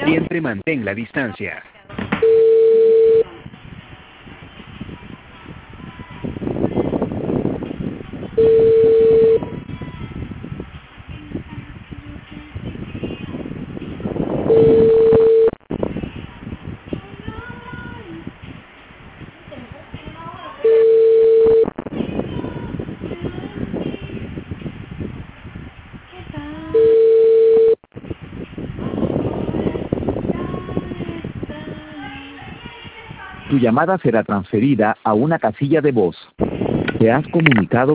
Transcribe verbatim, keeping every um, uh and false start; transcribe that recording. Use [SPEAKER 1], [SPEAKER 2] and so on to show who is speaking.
[SPEAKER 1] Siempre mantén la distancia.
[SPEAKER 2] Tu llamada será transferida a una casilla de voz. Te has comunicado